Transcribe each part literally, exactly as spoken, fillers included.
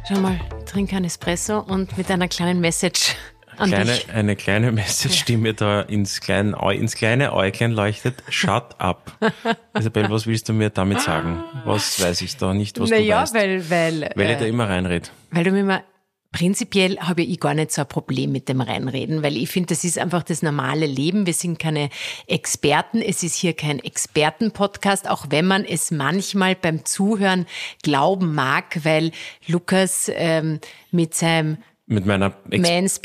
Schau mal, trink einen Espresso und mit einer kleinen Message an kleine, dich. Eine kleine Message, ja. die mir da ins kleine, ins kleine Äuglein leuchtet. Shut up. Isabel, was willst du mir damit sagen? Was weiß ich da nicht, was naja, du weißt? weil, weil, weil ich äh, da immer reinrede. Weil du mir immer, prinzipiell habe ich gar nicht so ein Problem mit dem Reinreden, weil ich finde, das ist einfach das normale Leben. Wir sind keine Experten. Es ist hier kein Experten-Podcast, auch wenn man es manchmal beim Zuhören glauben mag, weil Lukas ähm, mit seinem Mit meiner Ex-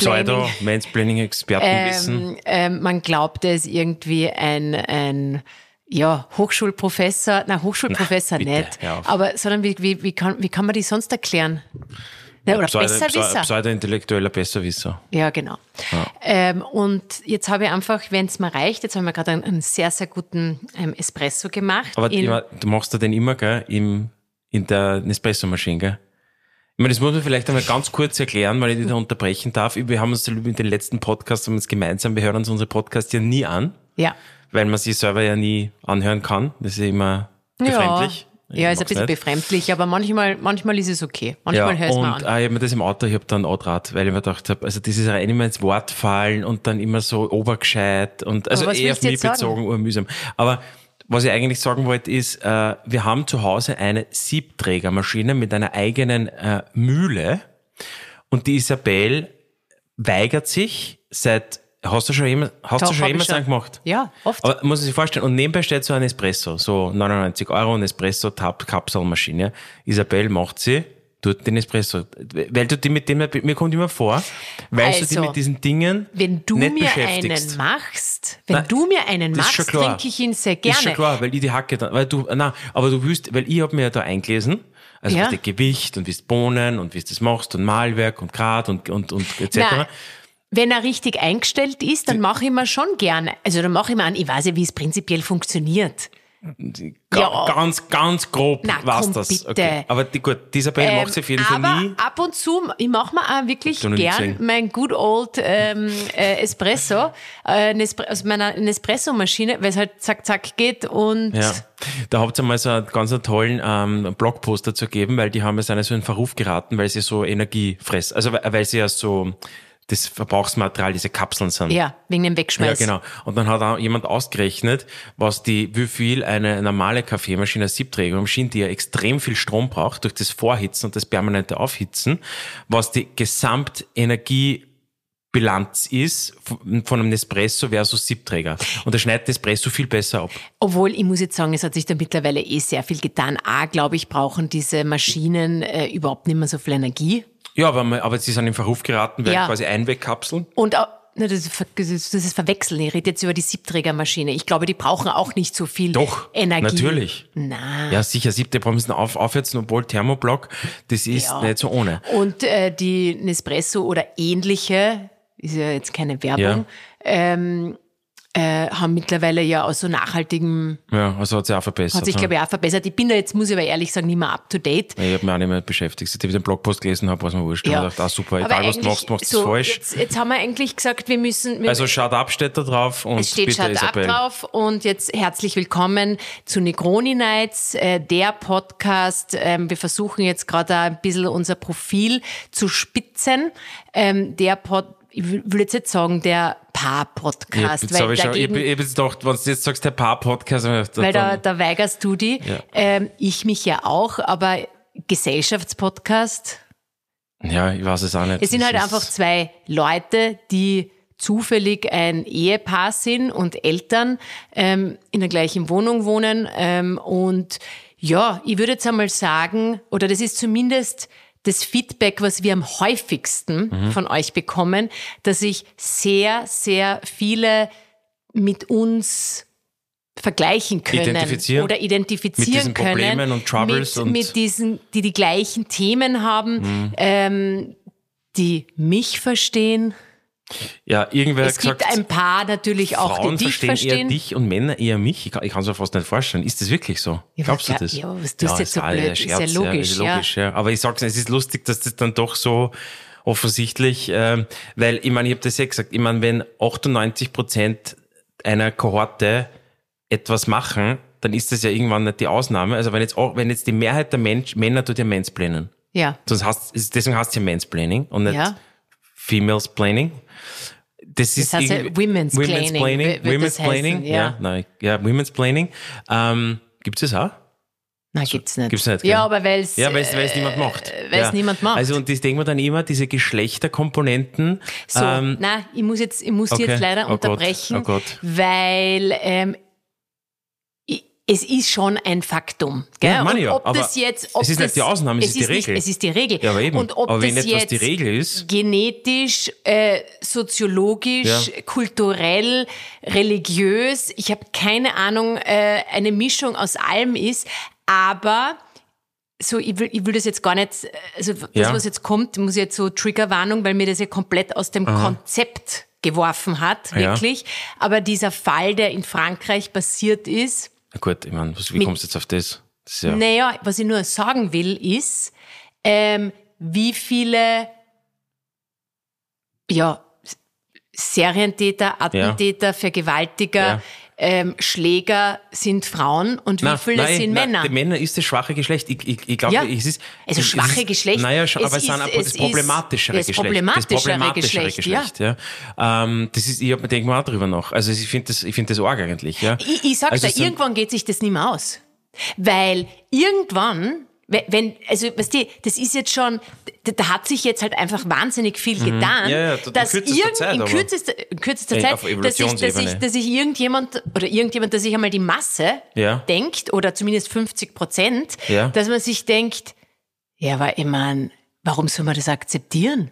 Pseudo-Mansplaining-Expertenwissen. Ähm, ähm, man glaubte es irgendwie ein, ein ja, Hochschulprofessor, na Hochschulprofessor na, bitte, nicht, hör auf. aber sondern wie, wie, wie, kann, wie kann man die sonst erklären? Ja, oder Pseudo, Besserwisser. Pseudo-intellektueller Besserwisser. Ja, genau. Ja. Ähm, und jetzt habe ich einfach, wenn es mir reicht, jetzt haben wir gerade einen, einen sehr, sehr guten ähm, Espresso gemacht. Aber in, immer, du machst da den immer, gell, im, in der Nespresso-Maschine, gell? Ich meine, das muss man vielleicht einmal ganz kurz erklären, weil ich dich da unterbrechen darf. Wir haben uns in den letzten Podcasts haben uns gemeinsam, wir hören uns unsere Podcasts ja nie an. Ja. Weil man sie selber ja nie anhören kann. Das ist ja immer befremdlich. Ja. Ja, ist ein bisschen nicht. befremdlich, aber manchmal, manchmal ist es okay. Manchmal ja, hör es und mal an. Ah, ich habe mir das im Auto, ich habe dann Autorad, weil ich mir gedacht habe, also das ist rein immer ins Wort fallen und dann immer so obergescheit und also eher auf mich bezogen, urmühsam. Aber was ich eigentlich sagen wollte ist, äh, wir haben zu Hause eine Siebträgermaschine mit einer eigenen äh, Mühle und die Isabel weigert sich seit Hast du schon immer, hast Doch, du schon hab immer ich schon. gemacht? Ja, oft. Aber muss man sich vorstellen, und nebenbei steht so ein Espresso, so neunundneunzig Euro, ein Espresso-Kapselmaschine. Isabel macht sie, tut den Espresso. Weil du die mit dem, mir kommt immer vor, weil also, du die mit diesen Dingen wenn du nicht mir beschäftigst. einen machst, wenn Nein, du mir einen das ist schon machst, klar. trinke ich ihn sehr Das gerne. ist schon klar, weil ich die Hacke dann, weil du, nein, aber du willst, weil ich habe mir ja da eingelesen, also Ja. was das Gewicht und wie es Bohnen und wie du das machst und Mahlwerk und Grad und, und, und et cetera. Nein. Wenn er richtig eingestellt ist, dann mache ich mir schon gerne. Also dann mache ich mir an, ich weiß ja, wie es prinzipiell funktioniert. Ga, Ja. Ganz, ganz grob Na, war's komm, das. bitte. Okay. Aber die, gut, die Isabel Ähm, macht sie auf jeden aber Fall nie. ab und zu, ich mache mir auch wirklich noch nie gern gesehen. mein good old ähm, äh, Espresso, äh, Nespre- aus meiner Nespresso-Maschine, weil es halt zack, zack geht und Ja, da habt ihr mal so einen ganz tollen ähm, Blogpost dazu gegeben, weil die haben jetzt einen so in Verruf geraten, weil sie so Energie fressen. Also weil weil sie ja so das Verbrauchsmaterial, diese Kapseln sind. ja, wegen dem Ja, Wegschmeiß. genau. Und dann hat auch jemand ausgerechnet, was die, wie viel eine normale Kaffeemaschine, eine Siebträgermaschine, die ja extrem viel Strom braucht, durch das Vorhitzen und das permanente Aufhitzen, was die Gesamtenergiebilanz ist von von einem Nespresso versus Siebträger. Und da schneidet Nespresso viel besser ab. Obwohl, ich muss jetzt sagen, es hat sich da mittlerweile eh sehr viel getan. A, glaube ich, brauchen diese Maschinen äh, überhaupt nicht mehr so viel Energie. Ja, aber, man- aber sie sind in Verruf geraten, weil Ja. quasi Einwegkapseln. Und auch, na, das, ist, ver- das ist das ist Verwechseln. Ich rede jetzt über die Siebträgermaschine. Ich glaube, die brauchen auch nicht so viel Doch, Energie. natürlich. Na. Ja, sicher, siebte müssen auf, aufhetzen, obwohl Thermoblock, das ist Ja. nicht so ohne. Und äh, die Nespresso oder ähnliche, ist ja jetzt keine Werbung, ähm, äh, haben mittlerweile ja aus so nachhaltigem, Ja, also hat sich auch verbessert. hat sich ja. glaube ich auch verbessert. Ich bin da jetzt, muss ich aber ehrlich sagen, nicht mehr up to date. Ich habe mich auch nicht mehr beschäftigt. Seit ich den Blogpost gelesen habe, was mir wurscht. Ja. Ich dachte, ah, super, Aber egal was du eigentlich machst, machst du so, es falsch. Jetzt, jetzt haben wir eigentlich gesagt, wir müssen... Wir, Also Shut Up steht da drauf und es steht bitte Shut Up Isabel. drauf und jetzt herzlich willkommen zu Negroni Nights, äh, der Podcast. Ähm, wir versuchen jetzt gerade ein bisschen unser Profil zu spitzen. Ähm, der Pod, ich will will jetzt nicht sagen, der Paar-Podcast, Jetzt habe weil ich, schon- ich, dagegen, ich hab jetzt gedacht, wenn du jetzt sagst, der Paar-Podcast, dann- weil da, dann- da weigerst du die. Ja. Ähm, ich mich ja auch, aber Gesellschaftspodcast. ja, ich weiß es auch nicht. Es sind Das halt ist- einfach zwei Leute, die zufällig ein Ehepaar sind und Eltern ähm, in der gleichen Wohnung wohnen. Ähm, und ja, ich würde jetzt einmal sagen, oder das ist zumindest das Feedback, was wir am häufigsten Mhm. von euch bekommen, dass sich sehr, sehr viele mit uns vergleichen können Identifizieren? oder identifizieren Mit diesen können Problemen und Troubles mit, und- mit diesen, die die gleichen Themen haben, ähm, die mich verstehen. Ja, irgendwer Es hat gesagt, gibt ein paar natürlich auch, Frauen die dich verstehen, verstehen. eher dich und Männer eher mich. Ich kann es mir fast nicht vorstellen. Ist das wirklich so? Ja, Glaubst du was- das? ja, aber was tust du jetzt so ist blöd? ein Ist Scherz, ja logisch, ist logisch, ja. Aber ich sag's, es ist lustig, dass das dann doch so offensichtlich, ähm, weil, ich meine, ich habe das ja gesagt, ich meine, wenn achtundneunzig Prozent einer Kohorte etwas machen, dann ist das ja irgendwann nicht die Ausnahme. Also wenn jetzt auch, wenn jetzt die Mehrheit der Mensch, Männer tut ja Mansplainen. Ja. Sonst heißt, deswegen heißt es ja Mansplaining und nicht ja. Females Planning. Das, das ist heißt ja Women's, Women's Planning. Planning. Women's Planning, ja. ja, nein, ja, Women's Planning. Ähm, gibt es das auch? Nein, gibt's nicht. Gibt's nicht, ja, gell? aber weil es ja, weil's, weil's niemand macht. Weil es ja. niemand macht. Also und das denken wir dann immer, diese Geschlechterkomponenten. So, ähm, nein, ich muss jetzt, ich muss okay. jetzt leider oh unterbrechen, Gott. Oh Gott. weil ähm, ich, es ist schon ein Faktum. Gell? Ja, meine und ja, ob aber das jetzt, ob es ist das, nicht die Ausnahme, es, es ist die Regel. Nicht, es ist die Regel. Ja, aber eben. Und ob aber wenn das etwas jetzt die Regel ist, genetisch, äh, soziologisch, ja. kulturell, religiös, ich habe keine Ahnung, äh, eine Mischung aus allem ist, aber so, ich will, ich will das jetzt gar nicht, also das, ja. was jetzt kommt, muss jetzt so Triggerwarnung, weil mir das ja komplett aus dem Aha. Konzept geworfen hat, wirklich. Ja. Aber dieser Fall, der in Frankreich passiert ist. Na gut, ich meine, wie kommst du jetzt auf das? das ist ja naja, was ich nur sagen will, ist, ähm, wie viele, ja, Serientäter, Attentäter, ja. Vergewaltiger, ja. Ähm, Schläger sind Frauen und wie nein, viele nein, sind nein, Männer? Die Männer ist das schwache Geschlecht. Ich, ich, ich glaube, ja. es ist... Also schwache es ist, Geschlecht. Naja, schon, aber es es sind ist, das problematischere das Geschlecht. Problematischere das problematischere Geschlecht, Geschlecht, ja. ja. Ähm, das ist, ich hab, denke mal auch drüber nach. Also ich finde das, ich finde das arg eigentlich, ja. Ich, ich sag's also dir, irgendwann geht sich das nicht mehr aus. Weil irgendwann... Wenn, also, weißt du, das ist jetzt schon, da, da hat sich jetzt halt einfach wahnsinnig viel mhm. getan, ja, ja, dass in kürzester irgend, Zeit, in kürzester, in kürzester ey, Zeit, auf dass ich, dass ich, dass ich irgendjemand, oder irgendjemand, dass sich einmal die Masse ja. denkt, oder zumindest fünfzig Prozent, ja. dass man sich denkt, ja, aber ich meine, warum soll man das akzeptieren?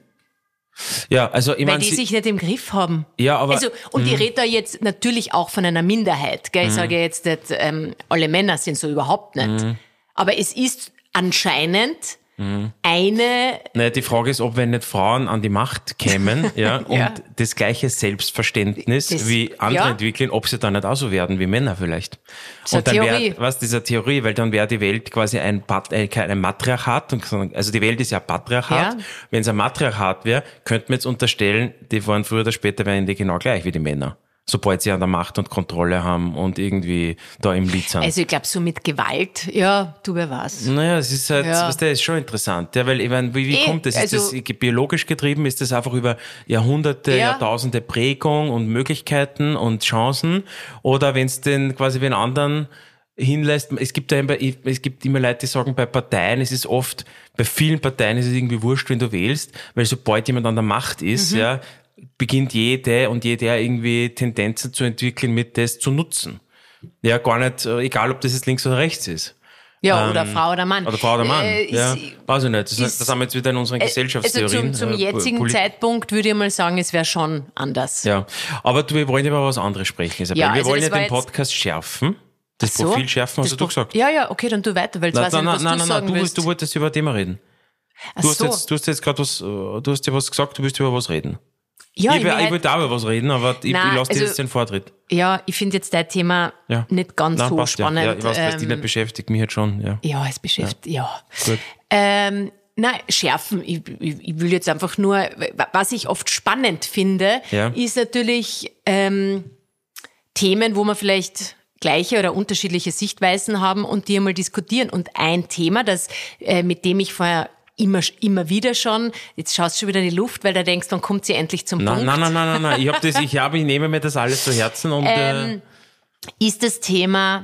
Ja, also ich Weil mein, die sich nicht im Griff haben. Ja, aber also und mh. ich rede da jetzt natürlich auch von einer Minderheit. Gell? Ich mh. sage jetzt nicht, ähm, alle Männer sind so überhaupt nicht. Mh. Aber es ist anscheinend mhm. eine... Naja, die Frage ist, ob wenn nicht Frauen an die Macht kämen ja, und ja. das gleiche Selbstverständnis das, wie andere ja. entwickeln, ob sie dann nicht auch so werden wie Männer vielleicht. Das und dann Theorie. wäre, was dieser Theorie, weil dann wäre die Welt quasi ein, ein Matriarchat, also die Welt ist ja Patriarchat. Ja. Wenn es ein Matriarchat wäre, könnte man jetzt unterstellen, die waren früher oder später wären die genau gleich wie die Männer. Sobald sie an der Macht und Kontrolle haben und irgendwie da im Lied sind. Also ich glaube, so mit Gewalt, ja, du wer was. Naja, es ist halt, ja. was der ist schon interessant, ja, weil ich meine, wie, wie e, kommt das? Ist also, das biologisch getrieben? Ist das einfach über Jahrhunderte, ja. Jahrtausende Prägung und Möglichkeiten und Chancen? Oder wenn es denn quasi wie einen anderen hinlässt, es gibt ja immer, es gibt immer Leute, die sagen, bei Parteien, es ist oft, bei vielen Parteien ist es irgendwie wurscht, wenn du wählst, weil sobald jemand an der Macht ist, mhm. ja, beginnt jede und jeder irgendwie Tendenzen zu entwickeln, mit das zu nutzen. Ja, gar nicht, egal ob das jetzt links oder rechts ist. Ja, ähm, oder Frau oder Mann. Oder Frau oder Mann, äh, ja. Ist, weiß ich nicht. Das, ist, das haben wir jetzt wieder in unseren Gesellschaftstheorien. Also zum, zum jetzigen Poli- Zeitpunkt würde ich mal sagen, es wäre schon anders. Ja, aber du, wir wollen über was anderes sprechen, Isabel. Ja, wir also wollen ja den jetzt, Podcast schärfen. Das so, Profil schärfen, hast das du Pro- gesagt. Ja, ja, okay, dann tu weiter, weil jetzt nein, weiß ich nicht, was nein, du nein, sagen nein, willst. Du, du wolltest über ein Thema reden. Ach du, hast so. jetzt, du hast jetzt gerade was, du hast dir was gesagt, du willst über was reden. Ja, ich ich, ich, halt, ich wollte auch über was reden, aber ich, nein, ich lasse dir also, jetzt den Vortritt. Ja, ich finde jetzt dein Thema ja. nicht ganz nein, so passt, spannend. Ja. Ja, ich weiß, dass ähm, dich nicht beschäftigt, mich jetzt schon. Ja, ja es beschäftigt, ja. ja. Gut. Ähm, Nein, schärfen. Ich, ich, ich will jetzt einfach nur, was ich oft spannend finde, ja. ist natürlich ähm, Themen, wo man vielleicht gleiche oder unterschiedliche Sichtweisen haben und die einmal diskutieren. Und ein Thema, das äh, mit dem ich vorher immer immer wieder schon, jetzt schaust du schon wieder in die Luft, weil da denkst, dann kommt sie endlich zum nein, Punkt. Nein, nein, nein, nein, nein. Ich habe das, ich habe, ich nehme mir das alles zu Herzen und ähm, äh, ist das Thema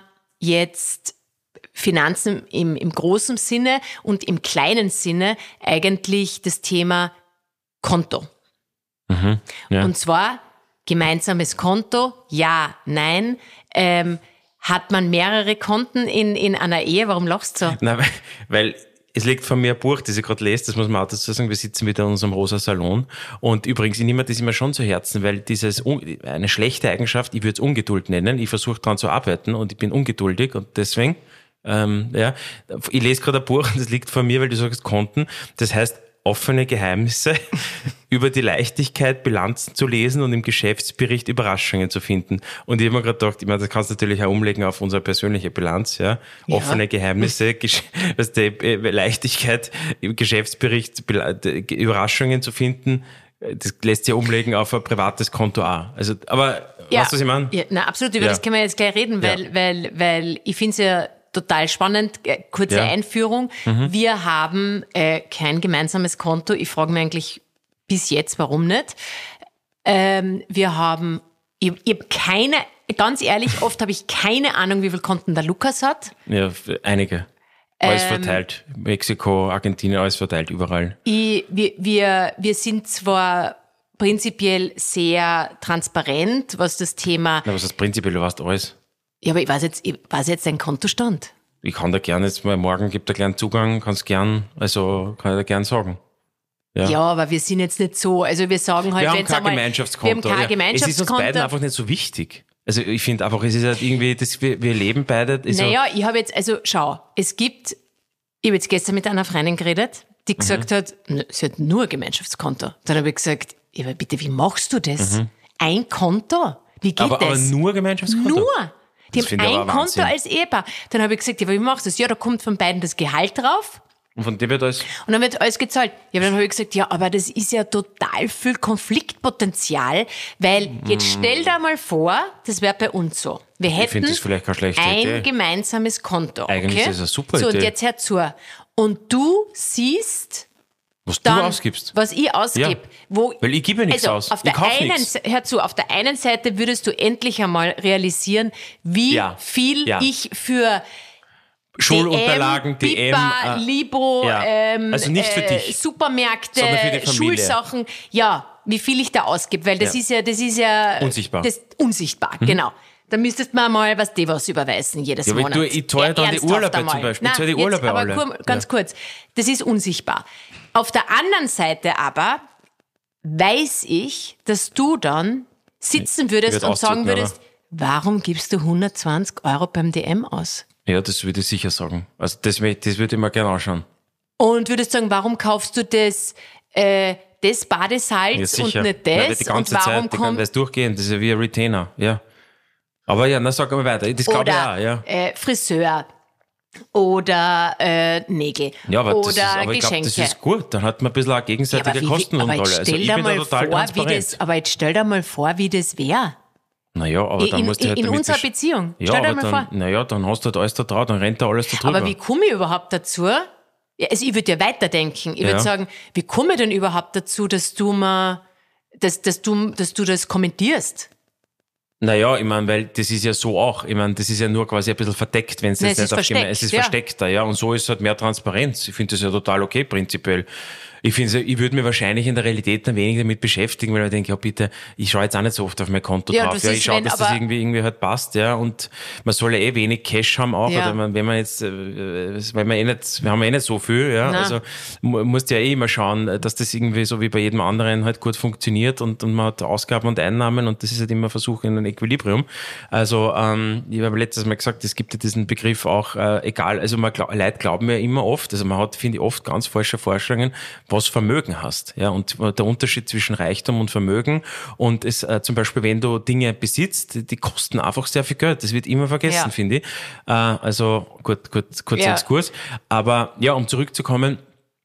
jetzt Finanzen im, im großen Sinne und im kleinen Sinne eigentlich das Thema Konto. Mhm, ja. Und zwar gemeinsames Konto, ja, nein. Ähm, hat man mehrere Konten in, in einer Ehe? Warum lachst du so? Nein, weil, weil es liegt von mir ein Buch, das ich gerade lese, das muss man auch dazu sagen, wir sitzen wieder in unserem rosa Salon. Und übrigens, ich nehme das immer schon zu Herzen, weil dieses, eine schlechte Eigenschaft, ich würde es Ungeduld nennen, ich versuche daran zu arbeiten und ich bin ungeduldig und deswegen, ähm, ja, ich lese gerade ein Buch und das liegt vor mir, weil du sagst Konten, das heißt, offene Geheimnisse über die Leichtigkeit, Bilanzen zu lesen und im Geschäftsbericht Überraschungen zu finden. Und ich habe mir gerade gedacht, ich meine, das kannst du natürlich auch umlegen auf unsere persönliche Bilanz, ja. ja. Offene Geheimnisse, Gesch- was die Leichtigkeit, im Geschäftsbericht Überraschungen zu finden, das lässt sich ja umlegen auf ein privates Konto auch. Also, aber, ja. weißt du, was ich meine? Ja, na, absolut, über ja. das können wir jetzt gleich reden, weil, ja. weil, weil ich finde es ja total spannend. Äh, kurze ja. Einführung. Mhm. Wir haben äh, kein gemeinsames Konto. Ich frage mich eigentlich bis jetzt, warum nicht. Ähm, wir haben, ich, ich habe keine, ganz ehrlich, oft habe ich keine Ahnung, wie viele Konten der Lukas hat. Ja, einige. Alles ähm, verteilt. Mexiko, Argentinien, alles verteilt, überall. Ich, wir, wir, wir sind zwar prinzipiell sehr transparent, was das Thema... Na, was ist prinzipiell, du weißt alles. Ja, aber ich weiß jetzt, ich weiß jetzt dein Kontostand. Ich kann da gerne jetzt mal, morgen gibt er gern Zugang, kannst gern, also kann ich da gern sagen. Ja. ja, aber wir sind jetzt nicht so, also wir sagen halt, wir haben kein einmal, Gemeinschaftskonto. Wir haben kein ja. Gemeinschaftskonto. Es ist uns beiden einfach nicht so wichtig. Also ich finde einfach, es ist halt irgendwie, das, wir, wir leben beide. Naja, so ich habe jetzt, also schau, es gibt, ich habe jetzt gestern mit einer Freundin geredet, die gesagt mhm. hat, sie hat nur ein Gemeinschaftskonto. Dann habe ich gesagt, ja, aber bitte, wie machst du das? Mhm. Ein Konto? Wie geht aber, das? Aber nur Gemeinschaftskonto? Nur. Die das haben ein Konto als Ehepaar. Dann habe ich gesagt, ja, aber wie machst du das? Ja, da kommt von beiden das Gehalt drauf. Und von dem wird alles? Und dann wird alles gezahlt. Ja, aber dann habe ich gesagt, ja, aber das ist ja total viel Konfliktpotenzial, weil jetzt stell dir mal vor, das wäre bei uns so. Wir hätten das vielleicht keine schlechte ein Idee. gemeinsames Konto. Eigentlich okay? ist das eine super so, Idee. So, und jetzt hör zu. Und du siehst... Was dann, du ausgibst. Was ich ausgebe. Ja, wo, weil ich gebe ja nichts also aus. Auf der ich kauf einen, nichts. Hör zu, auf der einen Seite würdest du endlich einmal realisieren, wie ja, viel ja. ich für... Schulunterlagen, D M, Bipa, äh, Libo, ja. ähm, also nicht für dich, äh, Supermärkte, für die Schulsachen, ja, wie viel ich da ausgebe, weil das ja. ist ja, das ist ja unsichtbar. Das, unsichtbar, mhm. genau. Da müsstest man mal was die was überweisen jedes ja, Monat. Du, ich zahle dann die Urlaube einmal. zum Beispiel. Nein, ich zahle die Urlaube jetzt, aber alle. Kur, ganz ja. kurz, das ist unsichtbar. Auf der anderen Seite aber weiß ich, dass du dann sitzen würdest und sagen würdest, warum gibst du hundertzwanzig Euro beim D M aus? Ja, das würde ich sicher sagen. Also das, das würde ich mir gerne anschauen. Und würdest sagen, warum kaufst du das, äh, das Badesalz ja, und nicht das? Nein, die ganze und warum Zeit, die kommt kann das durchgehen, das ist ja wie ein Retainer, ja. Aber ja, dann sag mal weiter, das glaube ich auch, ja. Äh, Friseur oder äh, Nägel ja, aber oder das ist, aber Geschenke. Ich glaube, das ist gut, dann hat man ein bisschen eine gegenseitige ja, Kostenkontrolle. Also ich bin da total vor, transparent. Wie das, aber jetzt stell dir mal vor, wie das wäre. Naja, aber dann in, musst du halt in damit unserer Beziehung. Ja, Stell dir aber mal dann, vor. Naja, dann hast du halt alles da drauf, dann rennt da alles da drüber. Aber wie komme ich überhaupt dazu? Ja, also ich würde ja weiterdenken. Ich ja. würde sagen, wie komme ich denn überhaupt dazu, dass du mal, dass, dass du, dass du das kommentierst? Naja, ich meine, weil das ist ja so auch, ich meine, das ist ja nur quasi ein bisschen verdeckt, wenn es jetzt nicht aufgeht. Es ist ja. versteckter, ja, und so ist halt mehr Transparenz. Ich finde das ja total okay, prinzipiell. Ich finde, ich würde mir wahrscheinlich in der Realität dann wenig damit beschäftigen, weil ich denke, ja bitte, ich schaue jetzt auch nicht so oft auf mein Konto ja, drauf. Ja, ich schaue, dass das irgendwie irgendwie halt passt, ja, und man soll ja eh wenig Cash haben auch, ja. oder man, wenn man jetzt, äh, weil man eh nicht, wir haben eh nicht so viel, ja, Nein. also musst ja eh immer schauen, dass das irgendwie so wie bei jedem anderen halt gut funktioniert und, und man hat Ausgaben und Einnahmen und das ist halt immer Versuch in ein Equilibrium. Also ähm, ich habe letztes Mal gesagt, es gibt ja diesen Begriff auch, äh, egal, also man glaub, Leute glauben ja immer oft, also man hat, finde ich, oft ganz falsche Vorstellungen, was Vermögen hast, ja, und der Unterschied zwischen Reichtum und Vermögen und es äh, zum Beispiel, wenn du Dinge besitzt, die, die kosten einfach sehr viel Geld, das wird immer vergessen, ja. finde ich, äh, also gut, gut, kurz ja. Exkurs, aber ja, um zurückzukommen,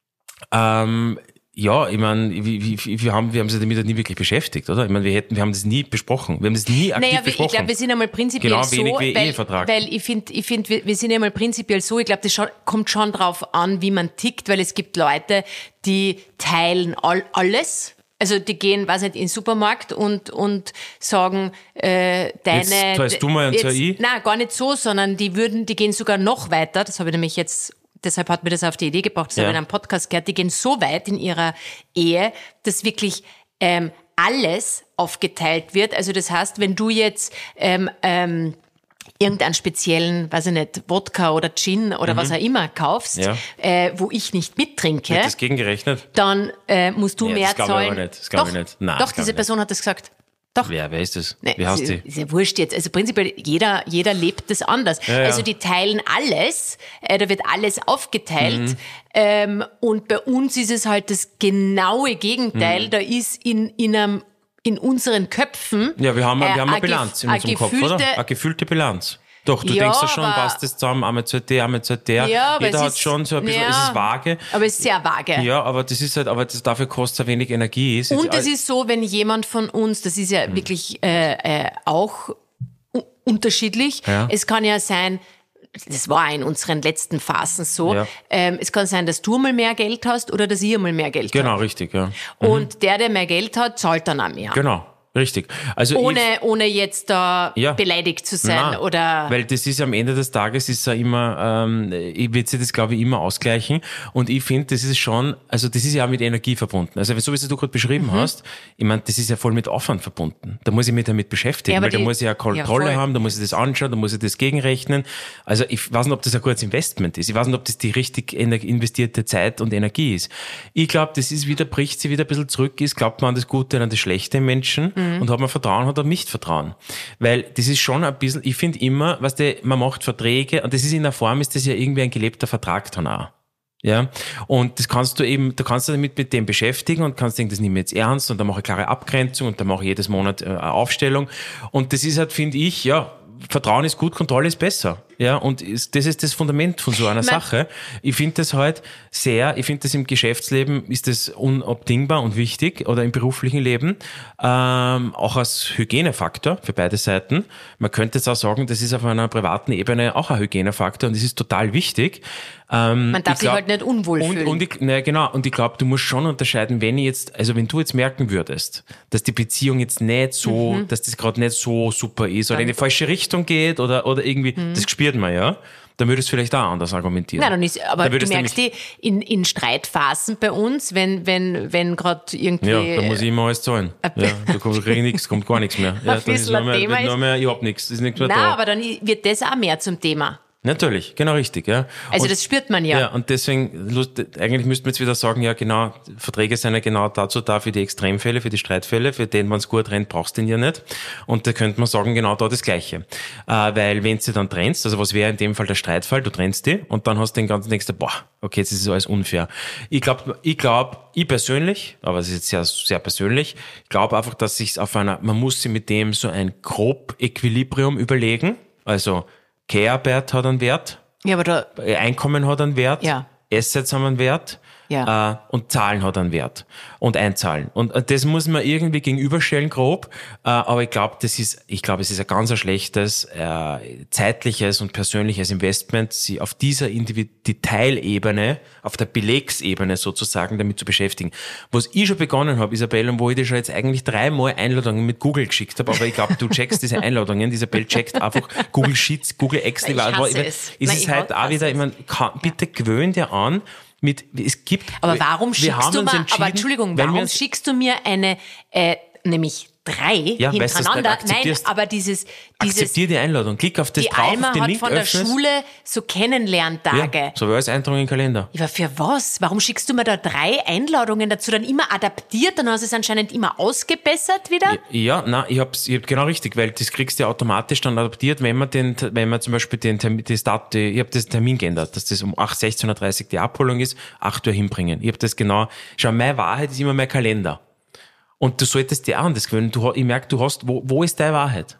ähm, ja, ich meine, wir, wir haben, wir haben uns damit nie wirklich beschäftigt, oder? Ich meine, wir hätten, wir haben das nie besprochen. Wir haben das nie aktiv naja, besprochen. Ich glaube, wir sind einmal prinzipiell genau, so, wenig wie weil, Ehevertrag. weil ich finde, ich finde, wir, wir sind einmal prinzipiell so, ich glaube, das schon, kommt schon drauf an, wie man tickt, weil es gibt Leute, die teilen all, alles. Also die gehen, weiß nicht, in den Supermarkt und und sagen, äh, deine... Jetzt teilst du mal und zwar ich? Nein, gar nicht so, sondern die würden, die gehen sogar noch weiter, das habe ich nämlich jetzt... Deshalb hat mir das auf die Idee gebracht, das ja. habe ich in einem Podcast gehört, die gehen so weit in ihrer Ehe, dass wirklich ähm, alles aufgeteilt wird. Also das heißt, wenn du jetzt ähm, ähm, irgendeinen speziellen, weiß ich nicht, Wodka oder Gin oder mhm. was auch immer kaufst, ja. äh, wo ich nicht mittrinke, wird das gegengerechnet? Dann äh, musst du ja, mehr das zahlen. Ich nicht. Das glaube ich nicht. Nein, doch, diese Person nicht. hat das gesagt. Doch. Wer, wer ist das? Nee, Wie heißt die? Ist ja wurscht jetzt. Also prinzipiell, jeder, jeder lebt das anders. Ja, ja. Also die teilen alles, äh, da wird alles aufgeteilt. Mhm. Ähm, und bei uns ist es halt das genaue Gegenteil. Mhm. Da ist in, in einem, in unseren Köpfen. Ja, wir haben, äh, wir haben eine Bilanz in unserem Kopf, oder? Eine gefühlte Bilanz. Doch, du ja, denkst ja schon, passt das zusammen, einmal zahlt der, einmal zahlt der. Ja, Jeder hat ist, schon so ein bisschen, ja, es ist vage. Aber es ist sehr vage. Ja, aber das ist halt, aber das, dafür kostet es wenig Energie. Ist Und es ist so, wenn jemand von uns, das ist ja hm. wirklich äh, äh, auch u- unterschiedlich, ja. es kann ja sein, das war in unseren letzten Phasen so, ja. ähm, es kann sein, dass du mal mehr Geld hast oder dass ich mal mehr Geld habe. Genau, richtig, ja. Mhm. Und der, der mehr Geld hat, zahlt dann auch mehr. Genau. Richtig. Also ohne, ich, ohne jetzt da ja. beleidigt zu sein. Nein, oder. Weil das ist am Ende des Tages ist ja immer, ähm, ich wird sich das glaube ich immer ausgleichen. Und ich finde, das ist schon, also das ist ja auch mit Energie verbunden. Also so wie es du gerade beschrieben mhm. hast, ich meine, das ist ja voll mit Aufwand verbunden. Da muss ich mich damit beschäftigen, ja, weil die, da muss ich ja Kontrolle ja, haben, da muss ich das anschauen, da muss ich das gegenrechnen. Also ich weiß nicht, ob das ein gutes Investment ist. Ich weiß nicht, ob das die richtig investierte Zeit und Energie ist. Ich glaube, das ist wieder, bricht sie wieder ein bisschen zurück, ist, glaubt man an das Gute und an das Schlechte im Menschen. Mhm. Und hat man Vertrauen, hat man nicht Vertrauen. Weil das ist schon ein bisschen, ich finde immer, was der, man macht Verträge, und das ist in der Form, ist das ja irgendwie ein gelebter Vertrag dann auch. Ja, und das kannst du eben, du kannst dich damit mit dem beschäftigen und kannst denken, das nehme ich jetzt ernst und dann mache ich klare Abgrenzung und dann mache ich jedes Monat eine Aufstellung. Und das ist halt, finde ich, ja, Vertrauen ist gut, Kontrolle ist besser. Ja, und das ist das Fundament von so einer ich mein, Sache. Ich finde das halt sehr, ich finde das im Geschäftsleben ist das unabdingbar und wichtig oder im beruflichen Leben, ähm, auch als Hygienefaktor für beide Seiten. Man könnte jetzt auch sagen, das ist auf einer privaten Ebene auch ein Hygienefaktor und das ist total wichtig. Ähm, Man darf glaub, sich halt nicht unwohl und, fühlen. Und ich, ne, genau, und ich glaube, du musst schon unterscheiden, wenn ich jetzt, also wenn du jetzt merken würdest, dass die Beziehung jetzt nicht so, mhm. dass das gerade nicht so super ist oder in die falsche Richtung geht oder, oder irgendwie, mhm. das spürt man ja, dann würdest du vielleicht auch anders argumentieren. Nein, dann ist, aber du merkst die, in, in Streitphasen bei uns, wenn, wenn, wenn gerade irgendwie... Ja, da muss ich immer alles zahlen. Ja, da kriege ich nichts, kommt gar nichts mehr. Ja, dann ist nur mehr, wird nur mehr, ich hab nichts, ist nichts mehr Nein, da. aber dann wird das auch mehr zum Thema. Natürlich, genau richtig, ja. Also und, das spürt man ja. Ja, und deswegen, eigentlich müssten wir jetzt wieder sagen, ja genau, Verträge sind ja genau dazu da, für die Extremfälle, für die Streitfälle, für den, wenn es gut rennt, brauchst du den ja nicht. Und da könnte man sagen, genau da das Gleiche. Äh, weil wenn du dann trennst, also was wäre in dem Fall der Streitfall, du trennst die und dann hast du den ganzen nächsten, boah, okay, jetzt ist es alles unfair. Ich glaube, ich glaube, ich persönlich, aber es ist jetzt sehr, sehr persönlich, glaube einfach, dass sich auf einer, man muss sich mit dem so ein grob Equilibrium überlegen, also Care-Arbeit hat einen Wert, ja, aber da, Einkommen hat einen Wert, ja. Assets haben einen Wert ja. äh, und Zahlen hat einen Wert und Einzahlen. Und äh, das muss man irgendwie gegenüberstellen grob, äh, aber ich glaube, das ist, ich glaube, es ist ein ganz ein schlechtes äh, zeitliches und persönliches Investment, sie auf dieser Individ- Detailebene, auf der Belegsebene sozusagen damit zu beschäftigen. Was ich schon begonnen habe, Isabel, und wo ich dir schon jetzt eigentlich dreimal Einladungen mit Google geschickt habe, aber ich glaube, du checkst diese Einladungen, Isabel checkt einfach Google Sheets, Google Excel. Ich hasse ich mein, es. Ist Nein, es ich halt auch wieder, ich meine, bitte ja. gewöhn dir an, mit, es gibt, aber warum schickst du mir, aber Entschuldigung, warum uns, schickst du mir eine, äh, nämlich drei ja, hintereinander? Weißt du, Nein, aber dieses, dieses. Akzeptier die Einladung, klick auf das die drauf, Alma auf den hat Link von der öffnest. Schule so Kennenlerntage. Ja, so wie als Eintragung im Kalender. Ja, für was? Warum schickst du mir da drei Einladungen dazu, dann immer adaptiert, dann hast du es anscheinend immer ausgebessert wieder? Ja, ja nein, ich hab's, ich hab genau richtig, weil das kriegst du ja automatisch dann adaptiert, wenn man den, wenn man zum Beispiel den Termin, das Start, ich habe das Termin geändert, dass das um sechzehn Uhr dreißig die Abholung ist, acht Uhr hinbringen. Ich habe das genau, schau, meine Wahrheit ist immer mein Kalender. Und du solltest dir auch an das gewöhnen. Du, ich merke, du hast, wo, wo ist deine Wahrheit?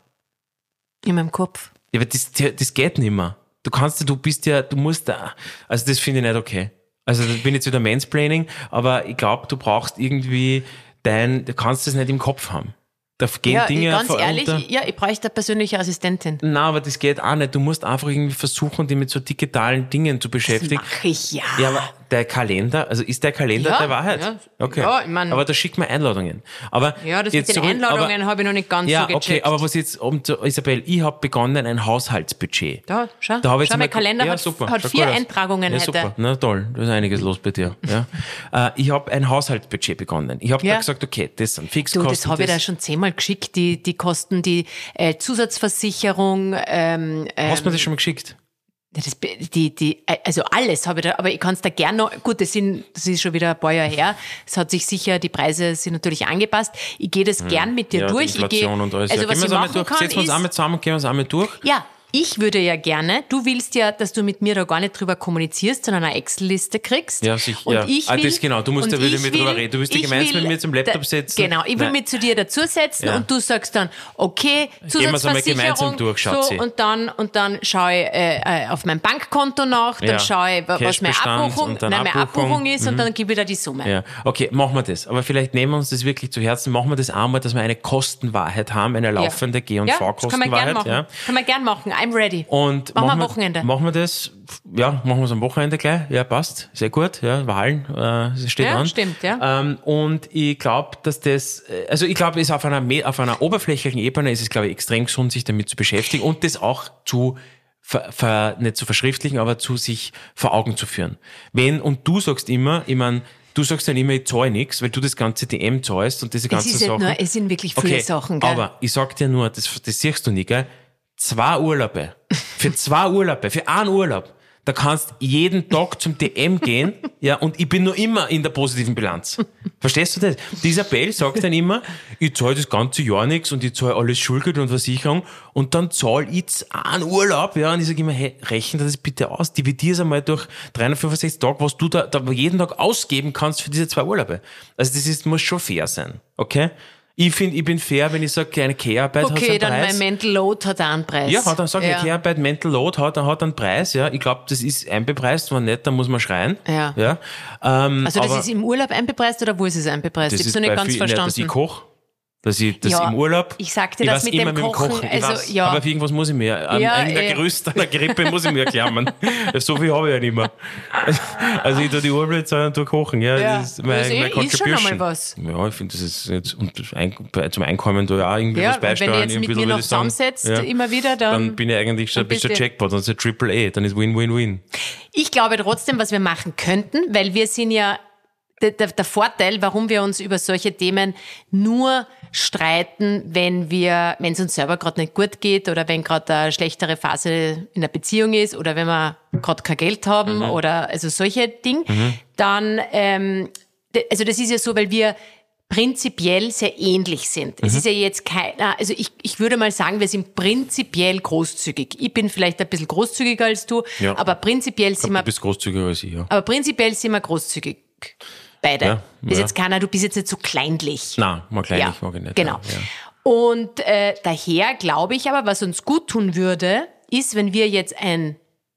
In meinem Kopf. Ja, aber das, das geht nicht mehr. Du kannst, du bist ja, du musst da, also das finde ich nicht okay. Also da bin ich jetzt wieder Mansplaining, aber ich glaube, du brauchst irgendwie dein, du kannst das nicht im Kopf haben. Da gehen ja, Dinge ganz unter. ehrlich, ja, ich bräuchte eine persönliche Assistentin. Nein, aber das geht auch nicht. Du musst einfach irgendwie versuchen, dich mit so digitalen Dingen zu beschäftigen. Das mache ich, ja. Ja, aber der Kalender, also ist der Kalender ja, der Wahrheit? Ja, okay. Ja, ich mein, aber da schickt man Einladungen. Aber ja, das jetzt mit den zurück, Einladungen habe ich noch nicht ganz ja, so gecheckt. Okay, aber was jetzt, um zu, Isabel, ich habe begonnen ein Haushaltsbudget. Da, schau, da hab ich schau jetzt mein Kalender ja, hat, super, hat vier Eintragungen ja, heute. Super, na toll, da ist einiges los bei dir. Ja. äh, ich habe ein Haushaltsbudget begonnen. Ich habe ja. da gesagt, okay, das sind Fixkosten. Du, das habe ich da schon zehnmal geschickt, die, die Kosten, die äh, Zusatzversicherung. Ähm, Hast du mir das schon mal geschickt? Das, die, die, also alles habe ich da, aber ich kann es da gerne noch, gut, das, sind, das ist schon wieder ein paar Jahre her, es hat sich sicher, die Preise sind natürlich angepasst, ich gehe das hm. gern mit dir ja, durch. Die Inflation ich geh, und alles. Also ja, was ich machen durch. kann Setzen wir uns ist, einmal zusammen und gehen wir uns einmal durch. Ja, ich würde ja gerne, du willst ja, dass du mit mir da gar nicht drüber kommunizierst, sondern eine Excel-Liste kriegst. Ja, sicher. Und ja. ich ah, will, das genau, du musst da wieder mit drüber reden. Du willst dich gemeinsam mit mir zum Laptop setzen. Genau, ich will Nein. mich zu dir dazusetzen ja. und du sagst dann, okay, Zusatzversicherung, durch, so, und dann, und dann schaue ich äh, auf mein Bankkonto nach, dann ja. schaue ich, was meine Abbuchung, nein, meine Abbuchung ist mhm. und dann gebe ich da die Summe. Ja. Okay, machen wir das. Aber vielleicht nehmen wir uns das wirklich zu Herzen, machen wir das einmal, dass wir eine Kostenwahrheit haben, eine laufende ja. G- und ja, V-Kostenwahrheit. Kann man gern machen. Ja. Kann man gern machen. I'm ready. Und machen wir am wir, Wochenende. Machen wir das, ja, machen wir es am Wochenende gleich. Ja, passt. Sehr gut. Ja, Wahlen, äh, steht ja, an. Ja, stimmt, ja. Ähm, und ich glaube, dass das, also ich glaube, ist auf einer, auf einer oberflächlichen Ebene ist es, glaube ich, extrem gesund, sich damit zu beschäftigen und das auch zu Ver, ver, nicht zu verschriftlichen, aber zu sich vor Augen zu führen. Wenn, und du sagst immer, ich mein, du sagst dann immer, ich zahle nichts, weil du das ganze D M zahlst und diese ganzen es ist Sachen. Nur, es sind wirklich viele okay, Sachen, gell? Aber ich sag dir nur, das, das siehst du nicht, gell? Zwei Urlaube. Für zwei Urlaube, für einen Urlaub. Da kannst jeden Tag zum D M gehen, ja, und ich bin nur immer in der positiven Bilanz. Verstehst du das? Die Isabel sagt dann immer, ich zahle das ganze Jahr nichts und ich zahle alles Schulgeld und Versicherung und dann zahle ich jetzt einen Urlaub, ja, und ich sage immer, hey, rechne das bitte aus, dividier es einmal durch dreihundertfünfundsechzig Tage, was du da, da jeden Tag ausgeben kannst für diese zwei Urlaube. Also das ist, muss schon fair sein, okay? Ich finde, ich bin fair, wenn ich sage, eine Care-Arbeit okay, hat einen dann Preis. mein Mental Load hat auch einen Preis. Ja, hat dann sag ich, ja. eine Care-Arbeit, Mental Load hat, hat einen Preis, ja. Ich glaube, das ist einbepreist, wenn nicht, dann muss man schreien. Ja. ja. Ähm, also das aber ist im Urlaub einbepreist oder wo ist es einbepreist? das Ich ist habe es noch nicht bei ganz viel, verstanden. Nicht, dass ich koche. Dass ich das ja, im Urlaub. Ich sagte ich das weiß mit immer dem mit dem Kochen. Kochen. Ich also, weiß, ja. Aber für irgendwas muss ich mir. An ja, einer ja. Gerüst, an der Grippe muss ich mir klammern. So viel habe ich ja nicht mehr. Also ich tue die Urlaub jetzt und tue kochen. Ja, ja. Das ist mein, also mein ist schon einmal was. Ja, ich finde, das ist jetzt und zum Einkommen da ja auch irgendwie ja, was beisteuern. Wenn du jetzt mit mir noch zusammensetzt, ja, immer wieder, dann. Dann bin ich eigentlich schon bis der Jackpot, dann ist der Triple A, dann ist Win-Win-Win. Ich glaube trotzdem, was wir machen könnten, weil wir sind ja, der, der, der Vorteil, warum wir uns über solche Themen nur streiten, wenn wir, wenn es uns selber gerade nicht gut geht oder wenn gerade eine schlechtere Phase in der Beziehung ist oder wenn wir gerade kein Geld haben mhm. oder also solche Dinge, mhm. dann, ähm, also das ist ja so, weil wir prinzipiell sehr ähnlich sind. Mhm. Es ist ja jetzt keiner, also ich, ich würde mal sagen, wir sind prinzipiell großzügig. Ich bin vielleicht ein bisschen großzügiger als du, ja. aber prinzipiell ich sind glaub, wir... Du bist großzügiger als ich, ja. Aber prinzipiell sind wir großzügig. Beide. Ja, ist ja. jetzt keiner, du bist jetzt nicht so kleinlich. Nein, mal kleinlich ja, mag ich nicht. Genau. Ja. Und äh, daher glaube ich aber, was uns gut tun würde, ist, wenn wir jetzt ein